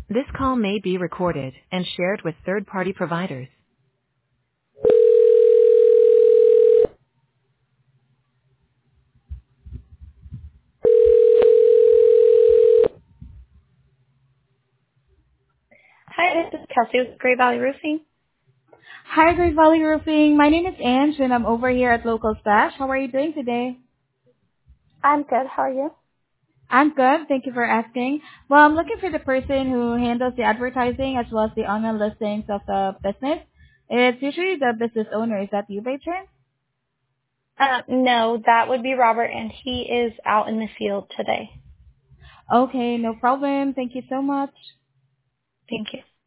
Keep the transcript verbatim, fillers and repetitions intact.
This call may be recorded and shared with third-party providers. Hi, this is Kelsey with Great Valley Roofing. Hi, Great Valley Roofing. My name is Ange, and I'm over here at Local Stash. How are you doing today? I'm good. How are you? I'm good. Thank you for asking. Well, I'm looking for the person who handles the advertising as well as the online listings of the business. It's usually the business owner. Is that you by chance? Uh, no, that would be Robert, and he is out in the field today. Okay, no problem. Thank you so much. Thank you.